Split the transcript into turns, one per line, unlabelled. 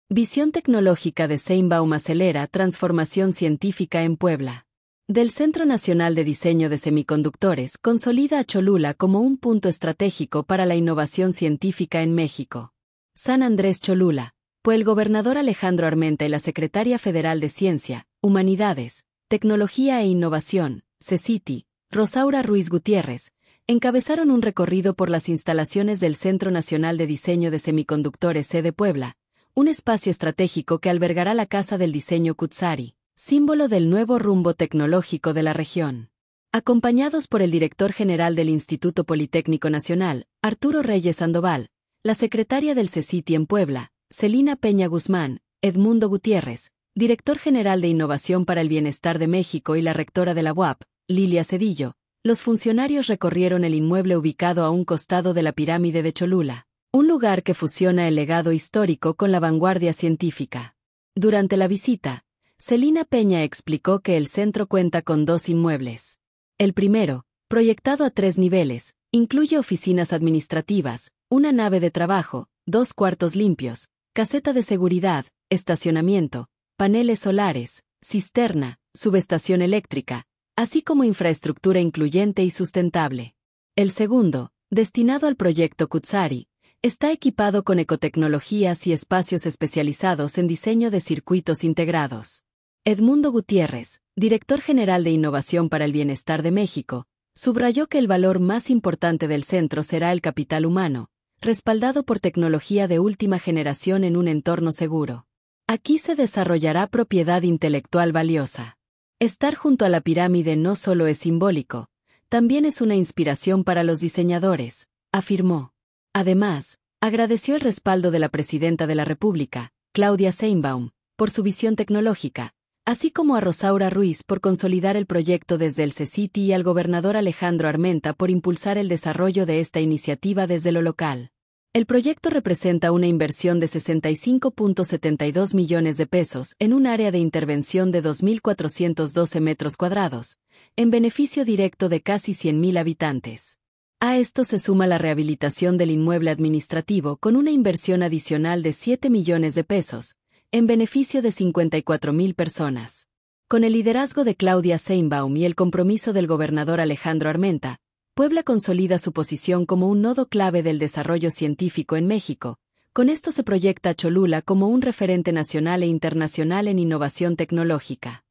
Visión tecnológica de Sheinbaum acelera transformación científica en Puebla. Del Centro Nacional de Diseño de Semiconductores consolida a Cholula como un punto estratégico para la innovación científica en México. San Andrés Cholula, pues el gobernador Alejandro Armenta y la secretaria federal de Ciencia, Humanidades, Tecnología e Innovación, CECITI, Rosaura Ruiz Gutiérrez, encabezaron un recorrido por las instalaciones del Centro Nacional de Diseño de Semiconductores de Puebla, un espacio estratégico que albergará la Casa del Diseño Cutzari, símbolo del nuevo rumbo tecnológico de la región. Acompañados por el director general del Instituto Politécnico Nacional, Arturo Reyes Sandoval, la secretaria del CECITI en Puebla, Celina Peña Guzmán, Edmundo Gutiérrez, director general de Innovación para el Bienestar de México y la rectora de la UAP, Lilia Cedillo, los funcionarios recorrieron el inmueble ubicado a un costado de la pirámide de Cholula, un lugar que fusiona el legado histórico con la vanguardia científica. Durante la visita, Celina Peña explicó que el centro cuenta con 2 inmuebles. El primero, proyectado a 3 niveles, incluye oficinas administrativas, una nave de trabajo, 2 cuartos limpios, caseta de seguridad, estacionamiento, paneles solares, cisterna, subestación eléctrica, así como infraestructura incluyente y sustentable. El segundo, destinado al proyecto Cutzari, está equipado con ecotecnologías y espacios especializados en diseño de circuitos integrados. Edmundo Gutiérrez, director general de Innovación para el Bienestar de México, subrayó que el valor más importante del centro será el capital humano, respaldado por tecnología de última generación en un entorno seguro. Aquí se desarrollará propiedad intelectual valiosa. Estar junto a la pirámide no solo es simbólico, también es una inspiración para los diseñadores, afirmó. Además, agradeció el respaldo de la presidenta de la República, Claudia Sheinbaum, por su visión tecnológica, así como a Rosaura Ruiz por consolidar el proyecto desde el CECITI y al gobernador Alejandro Armenta por impulsar el desarrollo de esta iniciativa desde lo local. El proyecto representa una inversión de 65.72 millones de pesos en un área de intervención de 2.412 metros cuadrados, en beneficio directo de casi 100.000 habitantes. A esto se suma la rehabilitación del inmueble administrativo con una inversión adicional de 7 millones de pesos, en beneficio de 54.000 personas. Con el liderazgo de Claudia Sheinbaum y el compromiso del gobernador Alejandro Armenta, Puebla consolida su posición como un nodo clave del desarrollo científico en México. Con esto se proyecta a Cholula como un referente nacional e internacional en innovación tecnológica.